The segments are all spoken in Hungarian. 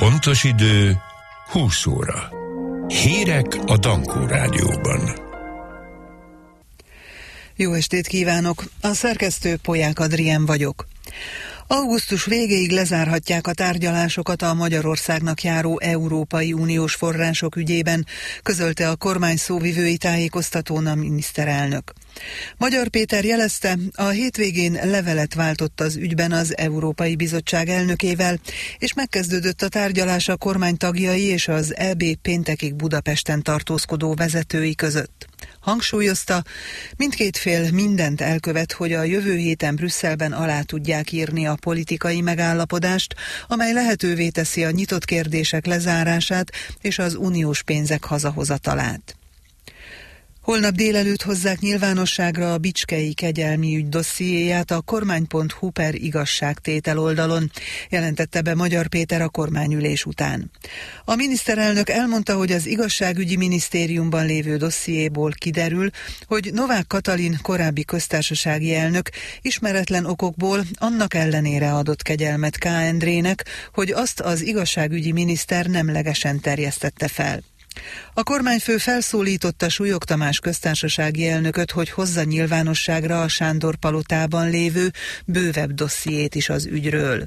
Pontos idő 20 óra. Hírek a Dankó Rádióban. Jó estét kívánok! A szerkesztő Polyák Adrien vagyok. Augusztus végéig lezárhatják a tárgyalásokat a Magyarországnak járó Európai Uniós források ügyében, közölte a kormány szóvivői tájékoztatón a miniszterelnök. Magyar Péter jelezte, a hétvégén levelet váltott az ügyben az Európai Bizottság elnökével, és megkezdődött a tárgyalás a kormány tagjai és az EB péntekig Budapesten tartózkodó vezetői között. Hangsúlyozta, mindkét fél mindent elkövet, hogy a jövő héten Brüsszelben alá tudják írni a politikai megállapodást, amely lehetővé teszi a nyitott kérdések lezárását és az uniós pénzek hazahozatalát. Holnap délelőtt hozzák nyilvánosságra a bicskei kegyelmi ügy dossziéját a kormány.hu per igazságtétel oldalon, jelentette be Magyar Péter a kormányülés után. A miniszterelnök elmondta, hogy az igazságügyi minisztériumban lévő dossziéból kiderül, hogy Novák Katalin korábbi köztársasági elnök ismeretlen okokból annak ellenére adott kegyelmet K. Endrének, hogy azt az igazságügyi miniszter nemlegesen terjesztette fel. A kormányfő felszólította Súlyog Tamás köztársasági elnököt, hogy hozza nyilvánosságra a Sándor palotában lévő bővebb dossziét is az ügyről.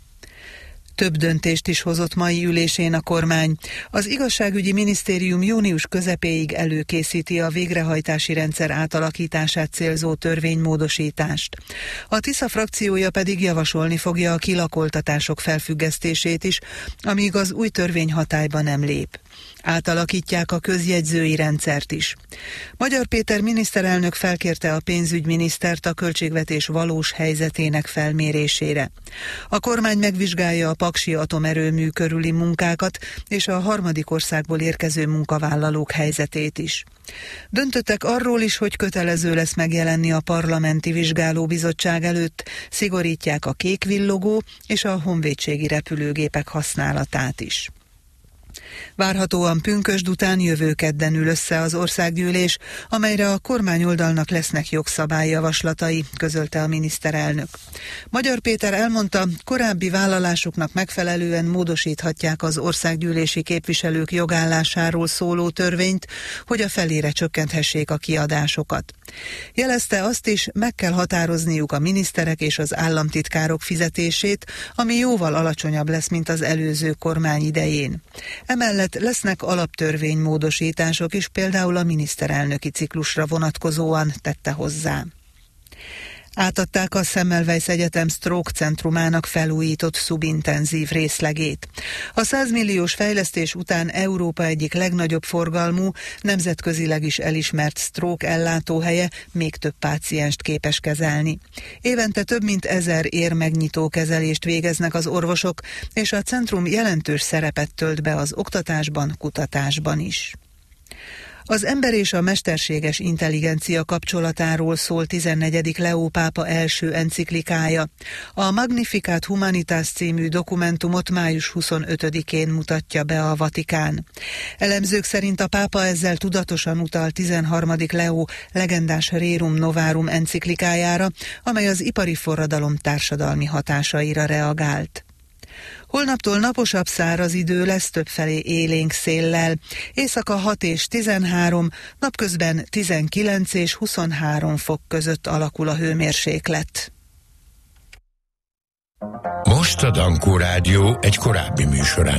Több döntést is hozott mai ülésén a kormány. Az igazságügyi minisztérium június közepéig előkészíti a végrehajtási rendszer átalakítását célzó törvénymódosítást. A Tisza frakciója pedig javasolni fogja a kilakoltatások felfüggesztését is, amíg az új törvény hatályba nem lép. Átalakítják a közjegyzői rendszert is. Magyar Péter miniszterelnök felkérte a pénzügyminisztert a költségvetés valós helyzetének felmérésére. A kormány megvizsgálja a paksi atomerőmű körüli munkákat és a harmadik országból érkező munkavállalók helyzetét is. Döntöttek arról is, hogy kötelező lesz megjelenni a parlamenti vizsgálóbizottság előtt, szigorítják a kék villogó és a honvédségi repülőgépek használatát is. Várhatóan pünkösd után jövő kedden ül össze az országgyűlés, amelyre a kormányoldalnak lesznek jogszabályjavaslatai, közölte a miniszterelnök. Magyar Péter elmondta, korábbi vállalásuknak megfelelően módosíthatják az országgyűlési képviselők jogállásáról szóló törvényt, hogy a felére csökkenthessék a kiadásokat. Jelezte azt is, meg kell határozniuk a miniszterek és az államtitkárok fizetését, ami jóval alacsonyabb lesz, mint az előző kormány idején. Emellett lesznek alaptörvénymódosítások is, például a miniszterelnöki ciklusra vonatkozóan, tette hozzá. Átadták a Semmelweis Egyetem Stroke Centrumának felújított szubintenzív részlegét. A 100 milliós fejlesztés után Európa egyik legnagyobb forgalmú, nemzetközileg is elismert stroke ellátóhelye még több pácienst képes kezelni. Évente több mint 1000 érmegnyitó kezelést végeznek az orvosok, és a centrum jelentős szerepet tölt be az oktatásban, kutatásban is. Az ember és a mesterséges intelligencia kapcsolatáról szól 14. Leó pápa első enciklikája. A Magnificat Humanitas című dokumentumot május 25-én mutatja be a Vatikán. Elemzők szerint a pápa ezzel tudatosan utal 13. Leó legendás Rerum Novarum enciklikájára, amely az ipari forradalom társadalmi hatásaira reagált. Holnaptól naposabb száraz idő lesz, többfelé élénk széllel. Éjszaka 6 és 13, napközben 19 és 23 fok között alakul a hőmérséklet. Most a Dankó Rádió egy korábbi műsorán